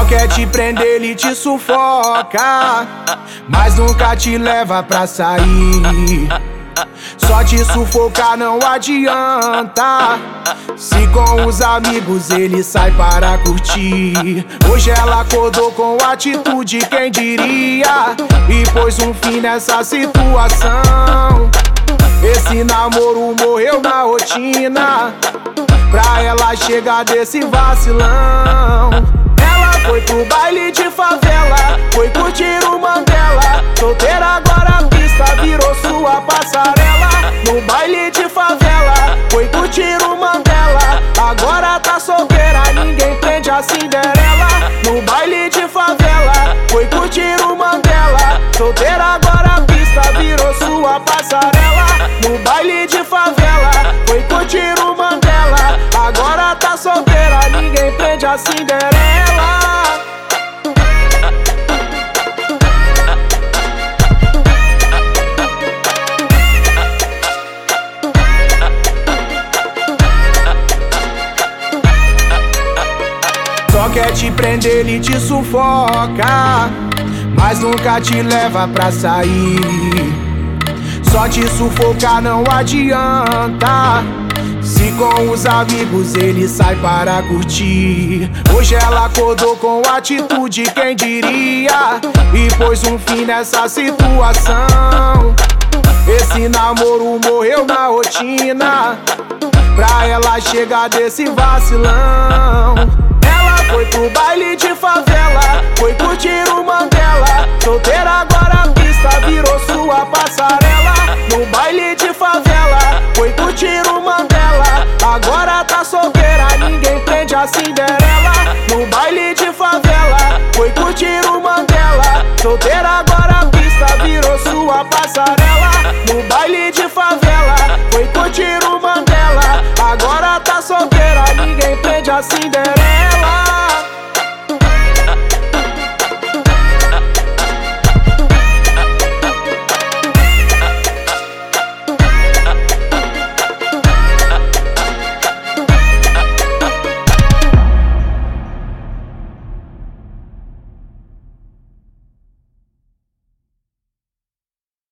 quer te prender, ele te sufoca, mas nunca te leva pra sair. Só te sufocar não adianta. Se com os amigos ele sai para curtir. Hoje ela acordou com atitude, quem diria, e pôs um fim nessa situação. Esse namoro morreu na rotina, pra ela chegar desse vacilão. Ela foi pro baile de favela, foi curtir o Mandela. Solteira agora a pista virou sua passarela. No baile de favela, foi curtir o Mandela. Agora tá solteira, ninguém prende a Cinderela. No baile de favela, foi curtir o Mandela. Solteira agora a pista virou sua passarela. No baile de favela, foi curtir o Mandela. Agora tá solteira, ninguém prende a Cinderela. Só quer te prender, ele te sufoca, mas nunca te leva pra sair. Só te sufocar não adianta. Se com os amigos ele sai para curtir. Hoje ela acordou com atitude, quem diria, e pôs um fim nessa situação. Esse namoro morreu na rotina, pra ela chegar desse vacilão. Foi pro baile de favela, foi curtir o Mandela. Solteira agora a pista virou sua passarela. No baile de favela, foi curtir o Mandela. Agora tá solteira, ninguém prende a Cinderela. No baile de favela, foi curtir o Mandela. Solteira agora a pista virou sua passarela. No baile de favela, foi curtir o Mandela. Agora tá solteira, ninguém prende a Cinderela.